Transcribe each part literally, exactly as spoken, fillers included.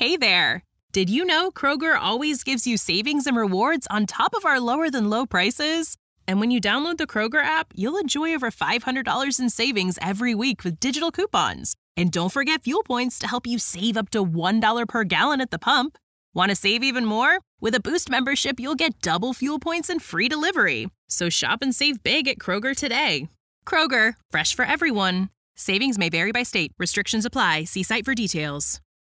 Hey there! Did you know Kroger always gives you savings and rewards on top of our lower-than-low prices? And when you download the Kroger app, you'll enjoy over five hundred dollars in savings every week with digital coupons. And don't forget fuel points to help you save up to one dollar per gallon at the pump. Want to save even more? With a Boost membership, you'll get double fuel points and free delivery. So shop and save big at Kroger today. Kroger, fresh for everyone. Savings may vary by state. Restrictions apply. See site for details.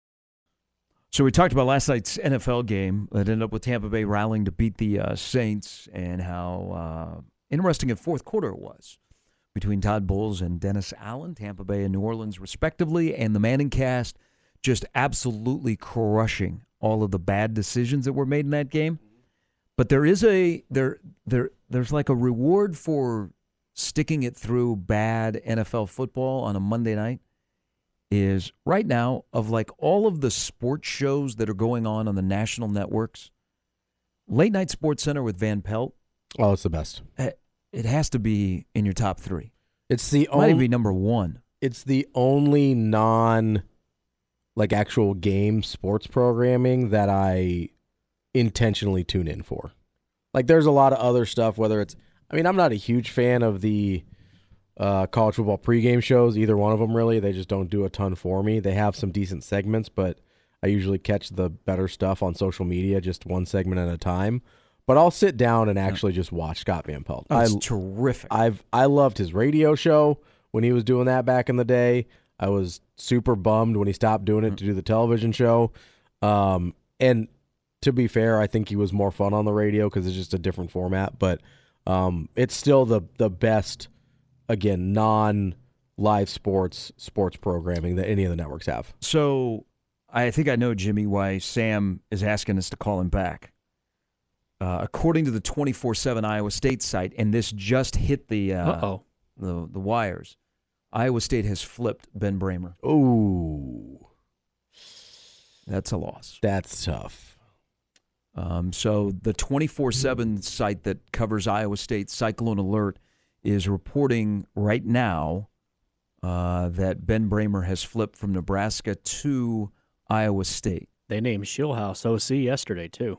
So we talked about last night's N F L game that ended up with Tampa Bay rallying to beat the uh, Saints, and how uh, interesting a fourth quarter it was between Todd Bowles and Dennis Allen, Tampa Bay and New Orleans respectively, and the Manning cast just absolutely crushing all of the bad decisions that were made in that game. But there is a there there there's like a reward for sticking it through bad N F L football on a Monday night. Is right now, of like all of the sports shows that are going on on the national networks, Late Night Sports Center with Van Pelt. Oh, it's the best. It has to be in your top three. It's the only, might even only be number one. It's the only non, like actual game sports programming that I intentionally tune in for. Like, there's a lot of other stuff. Whether it's, I mean, I'm not a huge fan of the Uh, college football pregame shows, either one of them really. They just don't do a ton for me. They have some decent segments, but I usually catch the better stuff on social media, just one segment at a time. But I'll sit down and actually just watch Scott Van Pelt. Oh, it's I, terrific. I've I loved his radio show when he was doing that back in the day. I was super bummed when he stopped doing it to do the television show. Um, and to be fair, I think he was more fun on the radio because it's just a different format. But um, it's still the the best. Again, non-live sports sports programming that any of the networks have. So I think I know, Jimmy, why Sam is asking us to call him back. Uh, according to the twenty-four seven Iowa State site, and this just hit the uh, the the wires, Iowa State has flipped Ben Bramer. Ooh. That's a loss. That's tough. Um, so the twenty-four seven site that covers Iowa State, Cyclone Alert, is reporting right now uh, that Ben Bramer has flipped from Nebraska to Iowa State. They named Schillhouse O C yesterday, too.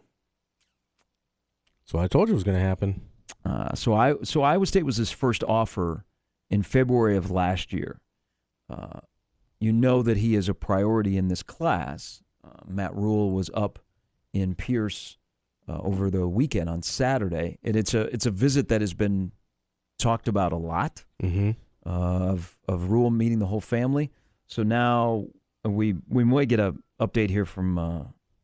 So I told you it was going to happen. Uh, so I so Iowa State was his first offer in February of last year. Uh, you know that he is a priority in this class. Uh, Matt Rule was up in Pierce uh, over the weekend on Saturday, and it's a it's a visit that has been talked about a lot, mm-hmm. uh, of of Rule meeting the whole family. So now we we might get an update here from uh,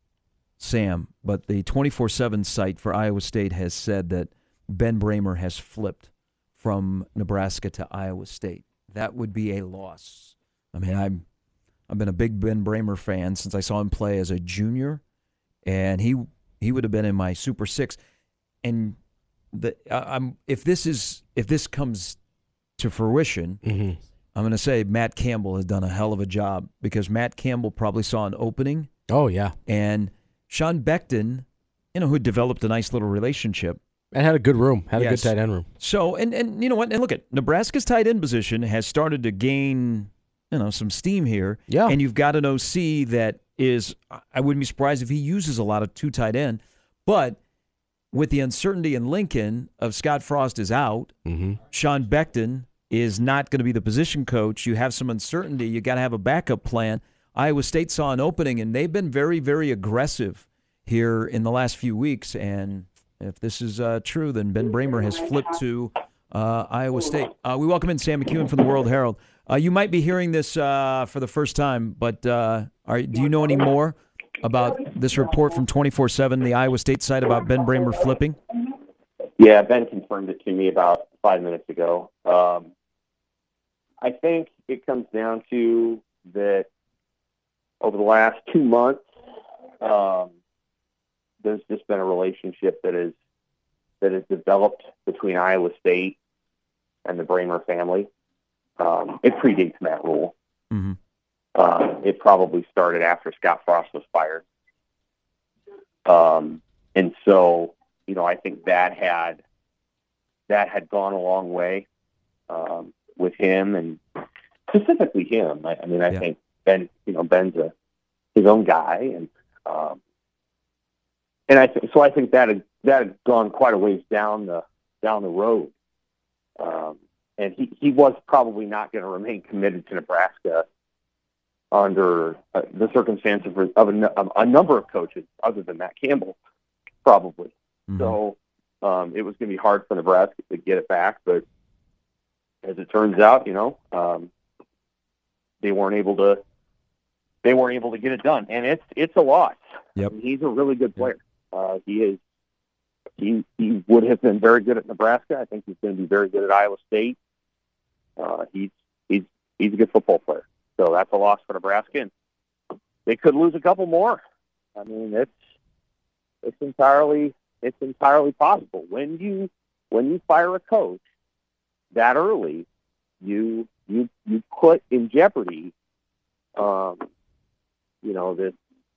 Sam, but the twenty-four seven site for Iowa State has said that Ben Bramer has flipped from Nebraska to Iowa State. That would be a loss. I mean, I'm I've been a big Ben Bramer fan since I saw him play as a junior, and he he would have been in my Super Six. And The, I'm if this is if this comes to fruition, mm-hmm. I'm going to say Matt Campbell has done a hell of a job, because Matt Campbell probably saw an opening. Oh yeah, and Sean Beckton, you know, who developed a nice little relationship and had a good room, had yes. a good tight end room. So and and you know what? And look at Nebraska's tight end position has started to gain, you know, some steam here. Yeah, and you've got an O C that is, I wouldn't be surprised if he uses a lot of two tight end, but with the uncertainty in Lincoln of Scott Frost is out, mm-hmm. Sean Beckton is not going to be the position coach. You have some uncertainty. You got to have a backup plan. Iowa State saw an opening, and they've been very, very aggressive here in the last few weeks. And if this is uh, true, then Ben Bramer has flipped to uh, Iowa State. Uh, we welcome in Sam McEwen from the World Herald. Uh, you might be hearing this uh, for the first time, but uh, are, do you know any more about this report from twenty-four seven, the Iowa State site, about Ben Bramer flipping? Yeah, Ben confirmed it to me about five minutes ago. Um, I think it comes down to that over the last two months, um, there's just been a relationship that is that has developed between Iowa State and the Bramer family. Um, it predates Matt Rule. Mm-hmm. Uh, it probably started after Scott Frost was fired. Um, and so, you know, I think that had that had gone a long way um, with him, and specifically him. I, I mean, I yeah. think Ben, you know, Ben's a his own guy, and um, and I th- so I think that had, that had gone quite a ways down the down the road, um, and he, he was probably not going to remain committed to Nebraska under uh, the circumstances of, of, a, of a number of coaches other than Matt Campbell, probably. Mm-hmm. So um, it was going to be hard for Nebraska to get it back, but as it turns out, you know, um, they weren't able to. They weren't able to get it done, and it's it's a loss. Yep. I mean, he's a really good player. Uh, he is. He he would have been very good at Nebraska. I think he's going to be very good at Iowa State. Uh, he's he's he's a good football player. So that's a loss for Nebraska, and they could lose a couple more. I mean, it's it's entirely it's entirely possible. When you when you fire a coach that early, you you you put in jeopardy, um, you know, the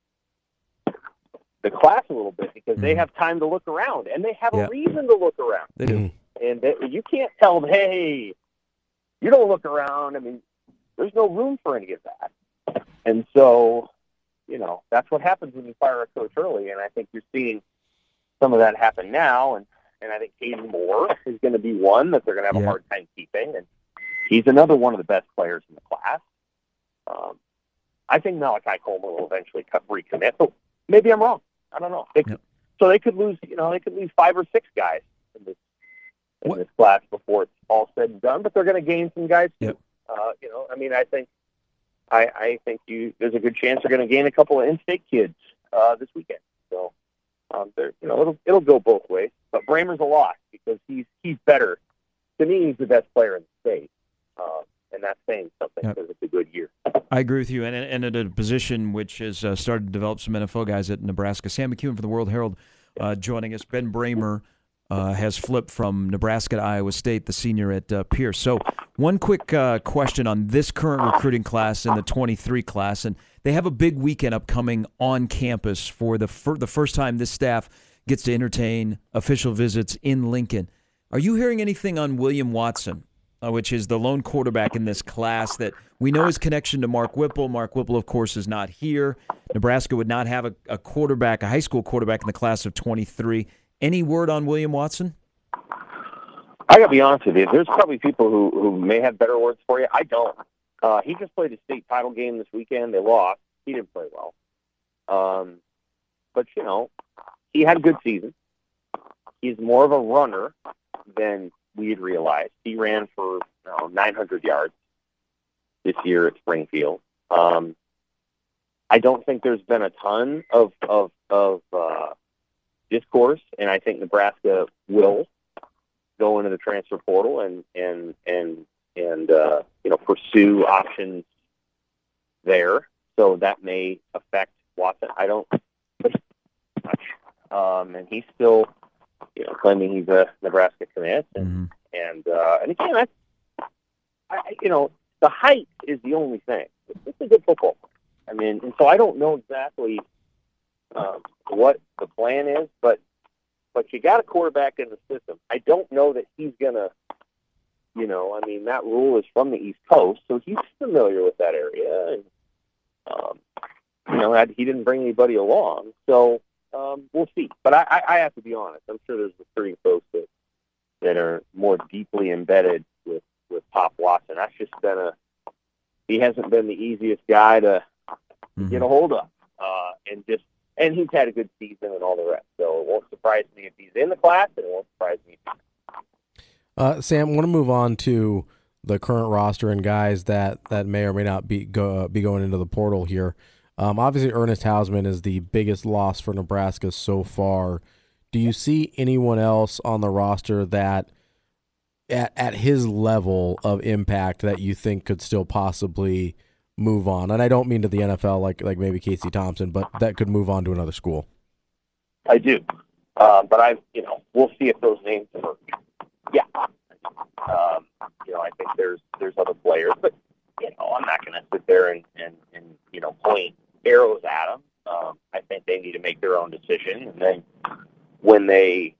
the class a little bit because mm-hmm. they have time to look around, and they have yeah. a reason to look around. They do, and they, you can't tell them, hey, you don't look around. I mean, there's no room for any of that. And so, you know, that's what happens when you fire a coach early. And I think you're seeing some of that happen now. And, and I think Hayden Moore is going to be one that they're going to have yeah. a hard time keeping. And he's another one of the best players in the class. Um, I think Malachi Coleman will eventually cut, recommit. But maybe I'm wrong. I don't know. They could, yep. So they could lose, you know, they could lose five or six guys in this, in what? this class before it's all said and done. But they're going to gain some guys too. Yep. Uh, you know, I mean, I think, I, I think you there's a good chance they're going to gain a couple of in-state kids uh, this weekend. So, um, you know, it'll it'll go both ways. But Bramer's a loss because he's he's better. To me, he's the best player in the state, uh, and that's saying something yep. because it's a good year. I agree with you, and and at a position which has uh, started to develop some N F L guys at Nebraska. Sam McEwen for the World Herald uh, joining us. Ben Bramer uh, has flipped from Nebraska to Iowa State, the senior at uh, Pierce. So. One quick uh, question on this current recruiting class and the twenty-three class, and they have a big weekend upcoming on campus for the fir- the first time this staff gets to entertain official visits in Lincoln. Are you hearing anything on William Watson, uh, which is the lone quarterback in this class that we know his connection to Mark Whipple? Mark Whipple, of course, is not here. Nebraska would not have a, a quarterback, a high school quarterback in the class of twenty-three. Any word on William Watson? I got to be honest with you. There's probably people who, who may have better words for you. I don't. Uh, he just played a state title game this weekend. They lost. He didn't play well. Um, but, you know, he had a good season. He's more of a runner than we had realized. He ran for you know, nine hundred yards this year at Springfield. Um, I don't think there's been a ton of, of, of uh, discourse, and I think Nebraska will go into the transfer portal and and and and uh, you know pursue options there. So that may affect Watson. I don't much. Um, and he's still you know claiming he's a Nebraska commit. And mm-hmm. and uh, and again, I, I you know the height is the only thing. It's a good football. I mean, and so I don't know exactly um, what the plan is, but. But you got a quarterback in the system. I don't know that he's going to, you know, I mean, Matt Rule is from the East Coast, so he's familiar with that area. And, um, you know, he didn't bring anybody along. So um, we'll see. But I, I have to be honest. I'm sure there's recruiting folks that, that are more deeply embedded with, with Pop Watson. That's just been a – he hasn't been the easiest guy to, mm-hmm. to get a hold of. Uh, and just And he's had a good season and all the rest. So it won't surprise me if he's in the class, and it won't surprise me if he's not. Uh, Sam, I want to move on to the current roster and guys that, that may or may not be go, uh, be going into the portal here. Um, obviously, Ernest Hausman is the biggest loss for Nebraska so far. Do you see anyone else on the roster that, at at his level of impact, that you think could still possibly move on? And I don't mean to the N F L like like maybe Casey Thompson, but that could move on to another school. I do, uh, but I, you know, we'll see if those names emerge. Yeah, um, you know, I think there's there's other players, but you know, I'm not going to sit there and, and and you know point arrows at them. Um, I think they need to make their own decision, and then when they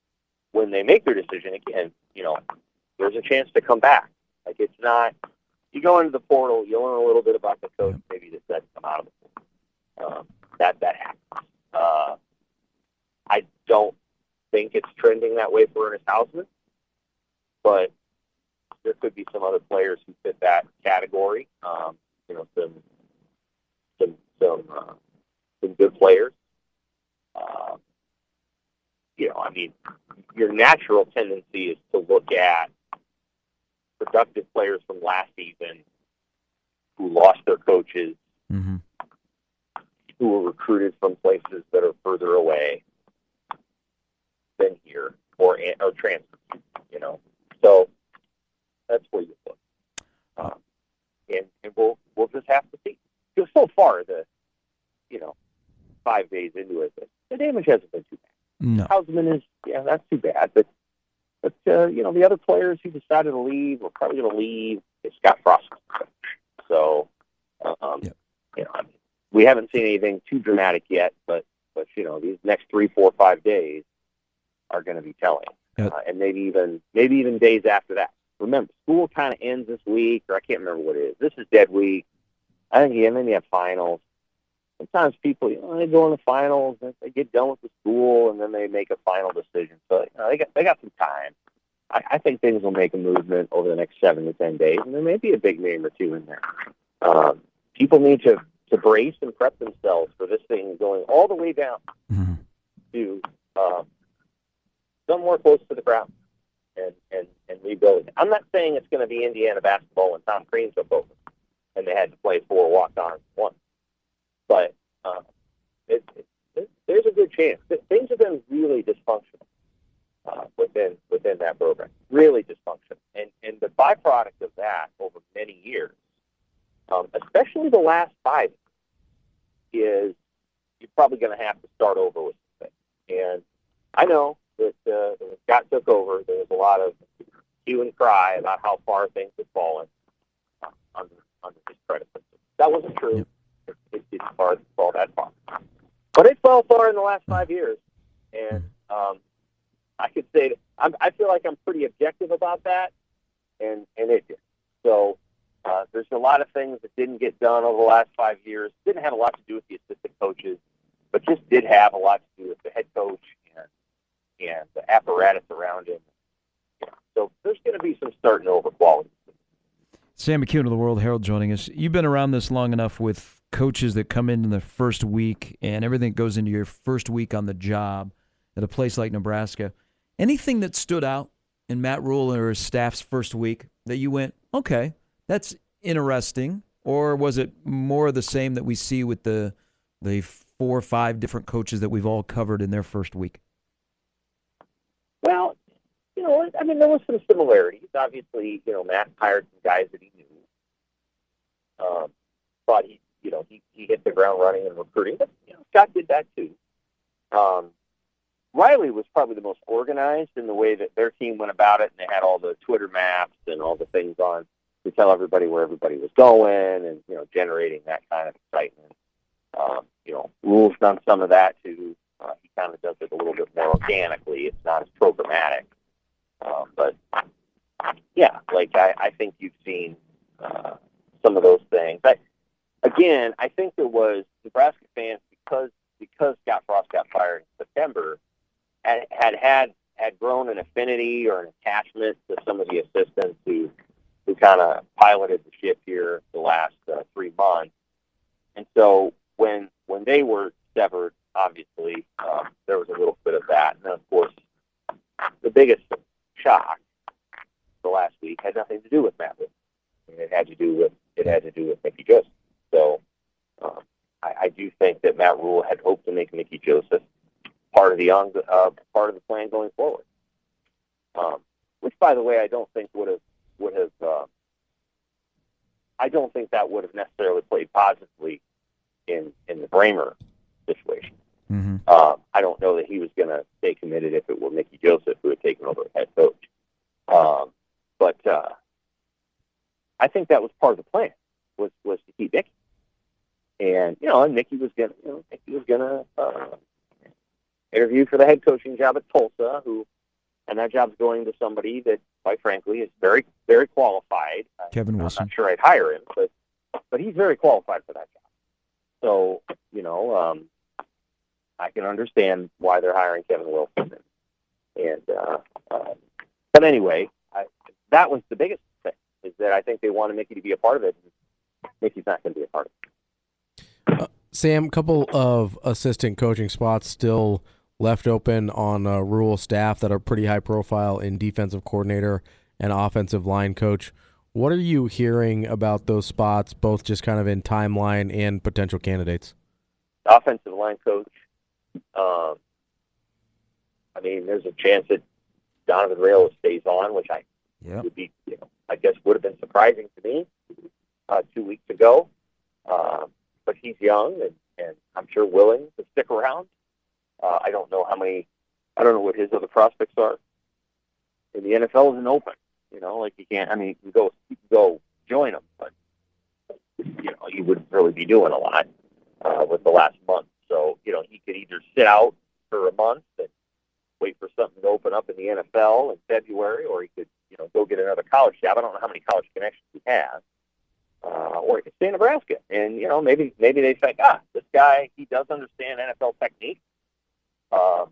when they make their decision again, you know, there's a chance to come back. Like it's not. you go into the portal, you learn a little bit about the coach, maybe that doesn't come out of the portal. Um, that that happens. Uh, I don't think it's trending that way for Ernest Hausman, but there could be some other players who fit that category. Um, you know, some some some uh, some good players. Uh, you know, I mean, your natural tendency is to look at productive players from last season who lost their coaches, mm-hmm. who were recruited from places that are further away than here, or or transferred. You know, so that's where you look, um, and and we'll we'll just have to see. Because so far, the you know, five days into it, the damage hasn't been too bad. No. Hausman is, yeah, that's too bad. But, but uh, you know, the other players who decided to leave were probably going to leave. It's Scott Frost. So, um, yep. you know, I mean, we haven't seen anything too dramatic yet, but, but you know, these next three, four, five days are going to be telling. Yep. Uh, and maybe even maybe even days after that. Remember, school kind of ends this week, or I can't remember what it is. This is dead week. I think, yeah, then you have finals. Sometimes people, you know, they go in the finals, and they get done with the school, and then they make a final decision. So you know, they got they got some time. I, I think things will make a movement over the next seven to ten days, and there may be a big name or two in there. Um, people need to, to brace and prep themselves for this thing going all the way down mm-hmm. to um, somewhere close to the ground and, and, and rebuilding. I'm not saying it's going to be Indiana basketball when Tom Crean took over and they had to play four walk-ons once. But uh, it, it, it, there's a good chance. Things have been really dysfunctional uh, within within that program, really dysfunctional. And, and the byproduct of that over many years, um, especially the last five, is you're probably going to have to start over with something. And I know that uh, when Scott took over, there was a lot of hue and cry about how far things had fallen uh, under, under his predecessor. That wasn't true. Yep. It didn't fall, fall that far. But it fell far in the last five years. And um, I could say that I'm, I feel like I'm pretty objective about that, and, and it did. So uh, there's a lot of things that didn't get done over the last five years. Didn't have a lot to do with the assistant coaches, but just did have a lot to do with the head coach and, and the apparatus around him. Yeah. So there's going to be some starting over quality. Sam McKeown of the World Herald joining us. You've been around this long enough with coaches that come in in the first week and everything goes into your first week on the job at a place like Nebraska. Anything that stood out in Matt Rhule or his staff's first week that you went, okay, that's interesting, or was it more of the same that we see with the the four or five different coaches that we've all covered in their first week? Well, you know, I mean, there was some similarities. Obviously, you know, Matt hired some guys that he knew. Um, thought he, you know, he, he hit the ground running in recruiting, but you know, Scott did that too. Um, Riley was probably the most organized in the way that their team went about it, and they had all the Twitter maps and all the things on to tell everybody where everybody was going, and you know, generating that kind of excitement. Um, you know, Rhule's done some of that too. Uh, he kind of does it a little bit more organically. It's not as programmatic. Um, but yeah, like I, I think you've seen uh, some of those things. But again, I think there was Nebraska fans because because Scott Frost got fired in September had had had, had grown an affinity or an attachment to some of the assistants who who kind of piloted the ship here the last uh, three months. And so when when they were severed, obviously um, there was a little bit of that. And then, of course, the biggest shock the last week had nothing to do with Matt Rhule. It had to do with it had to do with Mickey Joseph. So um, I, I do think that Matt Rhule had hoped to make Mickey Joseph part of the young uh, part of the plan going forward. Um, which, by the way, I don't think would have would have. Uh, I don't think that would have necessarily played positively in in the Bramer situation. Mm-hmm. Um, I don't know that he was going to stay committed if it were Mickey Joseph who had taken over as head coach. Um, but uh, I think that was part of the plan was was to keep Mickey, and you know, and Mickey was going to you know Mickey was going to uh, interview for the head coaching job at Tulsa, who and that job's going to somebody that, quite frankly, is very, very qualified. Kevin I'm Wilson. not sure I'd hire him, but but he's very qualified for that job. So, you know, um, I can understand why they're hiring Kevin Wilson. And uh, uh, but anyway, I, that was the biggest thing, is that I think they wanted Mickey to be a part of it. And Mickey's not going to be a part of it. Uh, Sam, a couple of assistant coaching spots still left open on uh, rural staff that are pretty high profile in defensive coordinator and offensive line coach. What are you hearing about those spots, both just kind of in timeline and potential candidates? Offensive line coach. Um, I mean, there's a chance that Donovan Rayla stays on, which I Yep. would be, you know, I guess would have been surprising to me uh, two weeks ago. Uh, but he's young and, and I'm sure willing to stick around. Uh, I don't know how many. I don't know what his other prospects are. And the N F L isn't open. You know, like you can't. I mean, you can go, you can go join them, but you know, you wouldn't really be doing a lot uh, with the last month. So, you know, he could either sit out for a month and wait for something to open up in the N F L in February, or he could, you know, go get another college job. I don't know how many college connections he has, uh, or he could stay in Nebraska. And you know, maybe maybe they think, ah, this guy, he does understand N F L technique. Um,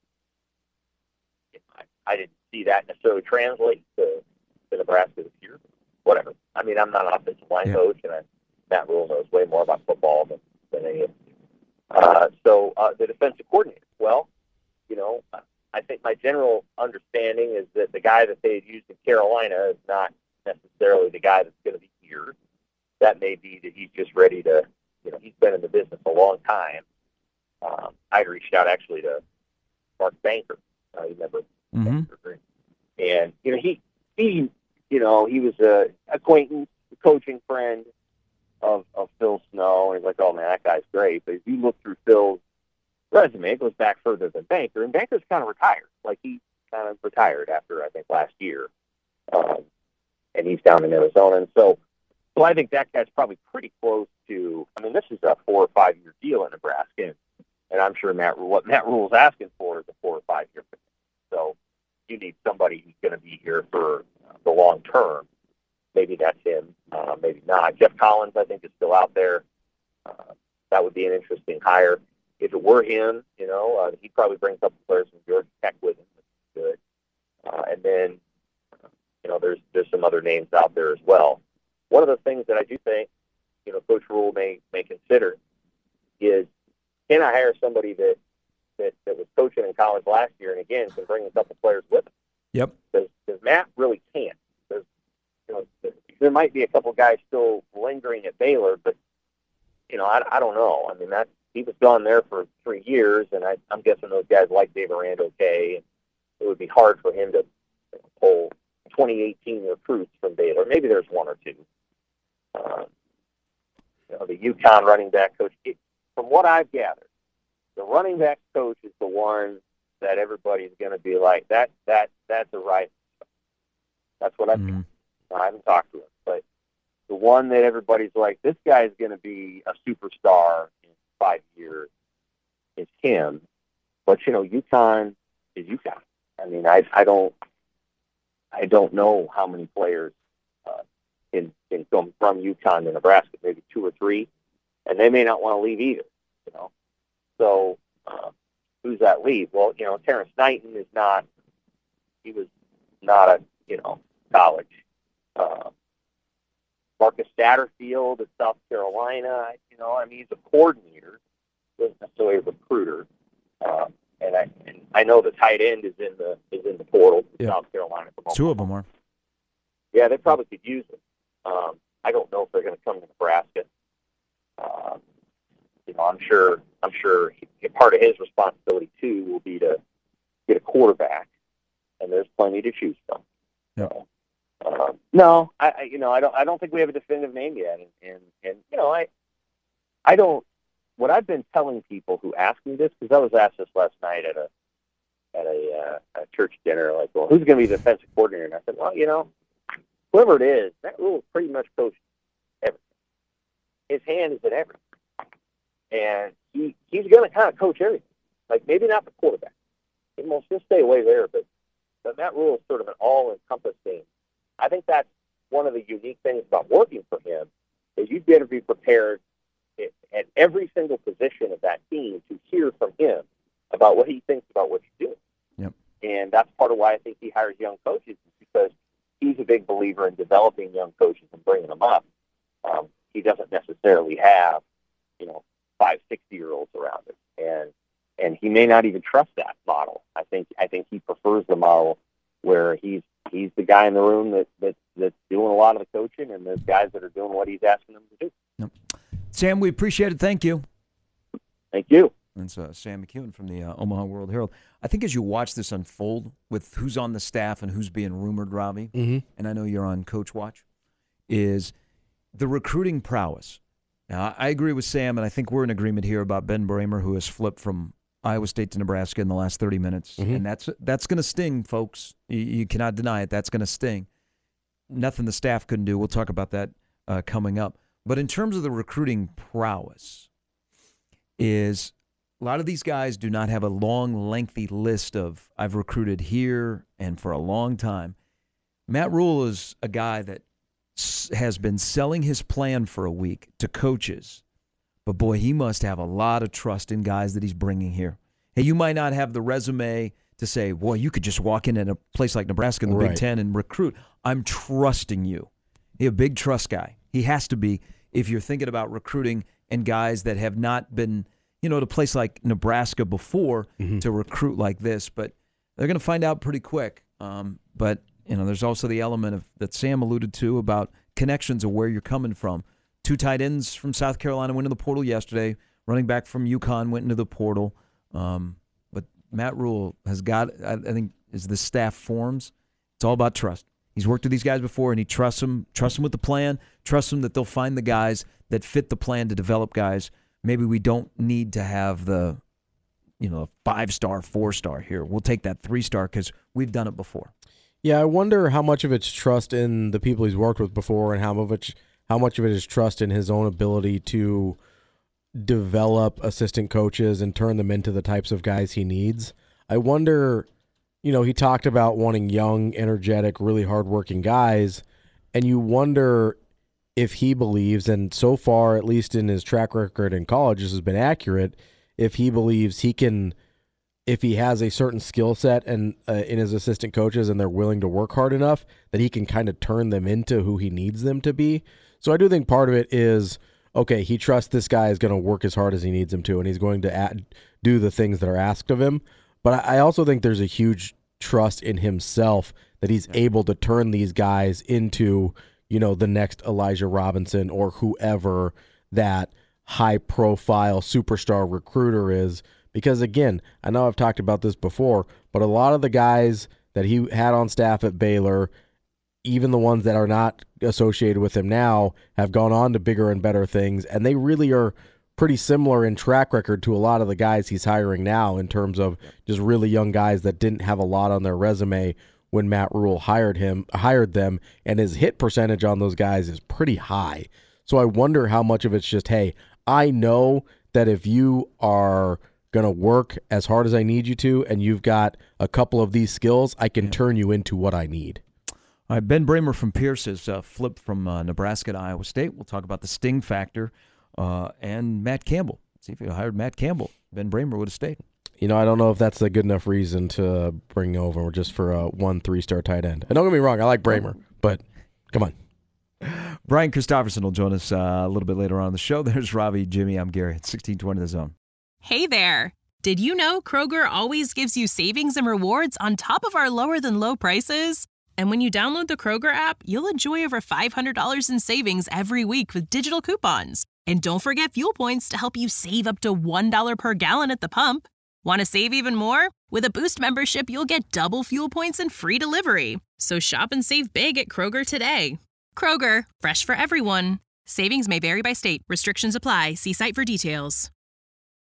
I, I didn't see that necessarily translate to, to Nebraska this year. Whatever. I mean, I'm not an offensive line Yeah. coach, and I, Matt Rule knows way more about football than, than any of us. Uh, so uh, the defensive coordinator, well, you know, I think my general understanding is that the guy that they had used in Carolina is not necessarily the guy that's going to be here. That may be that he's just ready to, you know, he's been in the business a long time. Um, I reached out actually to Mark Banker. Uh, you remember Mm-hmm. Banker? And, you know, he, he, you know, he was a acquaintance, a coaching friend of, of Phil Snow. And he's like, oh, man, that guy's great. But if you look through Phil's resume, it goes back further than Banker. And Banker's kind of retired. Like, he kind of retired after, I think, last year. Um, and he's down in Arizona. And so, so I think that guy's probably pretty close to, I mean, this is a four or five year deal in Nebraska. And, and I'm sure Matt, what Matt Rule's asking for is a four or five year commitment. So you need somebody who's going to be here for the long term. Maybe that's him, uh, maybe not. Jeff Collins, I think, is still out there. Uh, that would be an interesting hire. If it were him, you know, uh, he'd probably bring a couple players from Georgia Tech with him. That's good. Uh, and then, you know, there's there's some other names out there as well. One of the things that I do think, you know, Coach Rule may may consider is, can I hire somebody that that, that was coaching in college last year and again can bring a couple players with him? Yep. Because Matt really can't. There's, you know, there might be a couple guys still lingering at Baylor, but you know, I, I don't know. I mean, that he was gone there for three years, and I, I'm guessing those guys like Dave Aranda okay. And it would be hard for him to you know, pull twenty eighteen recruits from Baylor. Maybe there's one or two. Um, you know, the UConn running back coach. It, from what I've gathered, the running back coach is the one that everybody's going to be like, that that that's a right. That's what I've Mm-hmm. I haven't talked to him, but the one that everybody's like, this guy's going to be a superstar in five years is him. But you know, UConn is UConn. I mean, I I don't I don't know how many players uh, can can come from UConn to Nebraska. Maybe two or three, and they may not want to leave either. You know, so uh, who's that leave? Well, you know, Terrence Knighton is not. He was not a you know college. Uh, Marcus Satterfield at South Carolina, you know, I mean, he's a coordinator, wasn't necessarily a recruiter. Uh, and I and I know the tight end is in the is in the portal in Yep. South Carolina. Two of them are. Yeah, they probably could use them. Um, I don't know if they're going to come to Nebraska. Um, you know, I'm sure. I'm sure he, part of his responsibility too will be to get a quarterback, and there's plenty to choose from. Yep. So, Uh, no, I, I you know I don't I don't think we have a definitive name yet, and, and, and you know I I don't what I've been telling people who ask me this, because I was asked this last night at a at a, uh, a church dinner, like, well, who's going to be the defensive coordinator? And I said, well, you know, whoever it is, that Rule pretty much coaches everything. His hand is in everything, and he he's going to kind of coach everything. Like maybe not the quarterback, he will still stay away there, but but Matt Rule is sort of an all-encompassing. I think that's one of the unique things about working for him, is you'd better be prepared at every single position of that team to hear from him about what he thinks about what you're doing. Yep. And that's part of why I think he hires young coaches, is because he's a big believer in developing young coaches and bringing them up. Um, he doesn't necessarily have, you know, five, sixty-year-olds around him. And and he may not even trust that model. I think I think he prefers the model where he's he's the guy in the room that, that that's doing a lot of the coaching, and there's guys that are doing what he's asking them to do. Yep. Sam, we appreciate it. Thank you. Thank you. That's uh, Sam McEwen from the uh, Omaha World Herald. I think as you watch this unfold with who's on the staff and who's being rumored, Robbie, mm-hmm. and I know you're on Coach Watch, is the recruiting prowess. Now, I agree with Sam, and I think we're in agreement here about Ben Bramer, who has flipped from Iowa State to Nebraska in the last thirty minutes. Mm-hmm. And that's that's going to sting, folks. You, you cannot deny it. That's going to sting. Nothing the staff couldn't do. We'll talk about that uh, coming up. But in terms of the recruiting prowess, is a lot of these guys do not have a long, lengthy list of I've recruited here and for a long time. Matt Rule is a guy that s- has been selling his plan for a week to coaches. But, boy, he must have a lot of trust in guys that he's bringing here. Hey, you might not have the resume to say, boy, you could just walk in at a place like Nebraska in the Right. Big Ten and recruit. I'm trusting you. He's a big trust guy. He has to be if you're thinking about recruiting and guys that have not been, you know, at a place like Nebraska before mm-hmm. to recruit like this. But they're going to find out pretty quick. Um, but, you know, there's also the element of that Sam alluded to about connections of where you're coming from. Two tight ends from South Carolina went into the portal yesterday. Running back from UConn went into the portal. Um, but Matt Rule has got, I, I think, as the staff forms, it's all about trust. He's worked with these guys before, and he trusts them, trusts them with the plan, trusts them that they'll find the guys that fit the plan to develop guys. Maybe we don't need to have the, you know, five-star, four-star here. We'll take that three-star because we've done it before. Yeah, I wonder how much of it's trust in the people he's worked with before, and how much how much of it is trust in his own ability to develop assistant coaches and turn them into the types of guys he needs. I wonder, you know, he talked about wanting young, energetic, really hardworking guys, and you wonder if he believes, and so far, at least in his track record in college, this has been accurate, if he believes he can, if he has a certain skill set and uh, in his assistant coaches and they're willing to work hard enough, that he can kind of turn them into who he needs them to be. So I do think part of it is, okay, he trusts this guy is going to work as hard as he needs him to, and he's going to add, do the things that are asked of him. But I also think there's a huge trust in himself that he's yeah. able to turn these guys into, you know, the next Elijah Robinson or whoever that high-profile superstar recruiter is. Because, again, I know I've talked about this before, but a lot of the guys that he had on staff at Baylor, even the ones that are not associated with him now, have gone on to bigger and better things, and they really are pretty similar in track record to a lot of the guys he's hiring now in terms of just really young guys that didn't have a lot on their resume when Matt Rule hired him, hired them, and his hit percentage on those guys is pretty high. So I wonder how much of it's just, hey, I know that if you are going to work as hard as I need you to and you've got a couple of these skills, I can yeah. turn you into what I need. All right, Ben Bramer from Pierce has uh, flipped from uh, Nebraska to Iowa State. We'll talk about the sting factor uh, and Matt Campbell. See if you hired Matt Campbell. Ben Bramer would have stayed. You know, I don't know if that's a good enough reason to bring over just for a one three-star tight end. And don't get me wrong, I like Bramer, but come on. Brian Christopherson will join us uh, a little bit later on in the show. There's Robbie, Jimmy, I'm Gary at sixteen twenty The Zone. Hey there. Did you know Kroger always gives you savings and rewards on top of our lower than low prices? And when you download the Kroger app, you'll enjoy over five hundred dollars in savings every week with digital coupons. And don't forget fuel points to help you save up to one dollar per gallon at the pump. Want to save even more? With a Boost membership, you'll get double fuel points and free delivery. So shop and save big at Kroger today. Kroger, fresh for everyone. Savings may vary by state. Restrictions apply. See site for details.